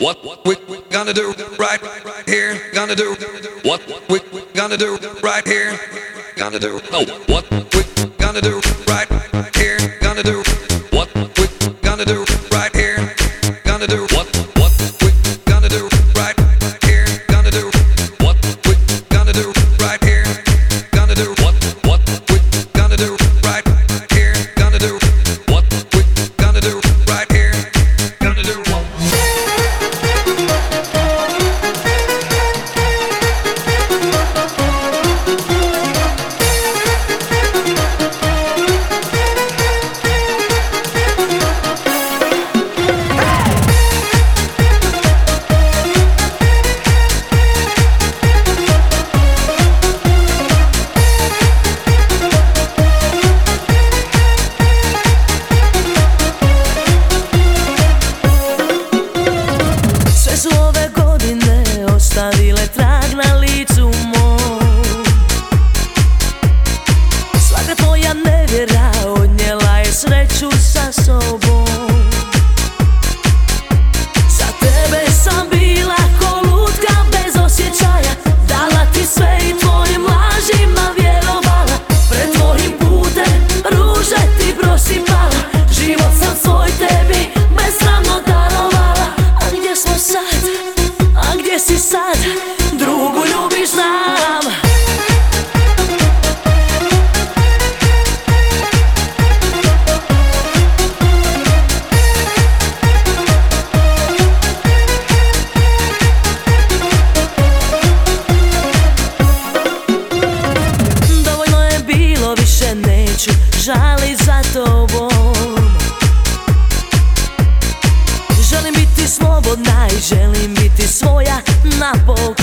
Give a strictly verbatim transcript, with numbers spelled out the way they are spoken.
What we gonna do right here? Gonna do what we gonna do right here? Gonna do oh what we gonna do right here? Gonna do what we gonna do right here? Gonna do what what we gonna do right here? Gonna do what we gonna do right here? Gonna do what what we gonna do right here? Gonna do what we gonna do right here? Gonna do what ostavile trag na licu mom. Svaka tvoja nevjera odnijela je sreću sa sobom. Za tebe sam bila ko lutka bez osjećaja, dala ti sve i tvojim lažima vjerovala. Pred tvojim putem ruže ti prosipala, život sam svoj tebi besramno darovala. A gdje smo sad? A gdje si sad? Drugu ljubiš, znam. Dovoljno je bilo, više neću žalit za tobom. Želim biti slobodna i želim biti svoja napokon.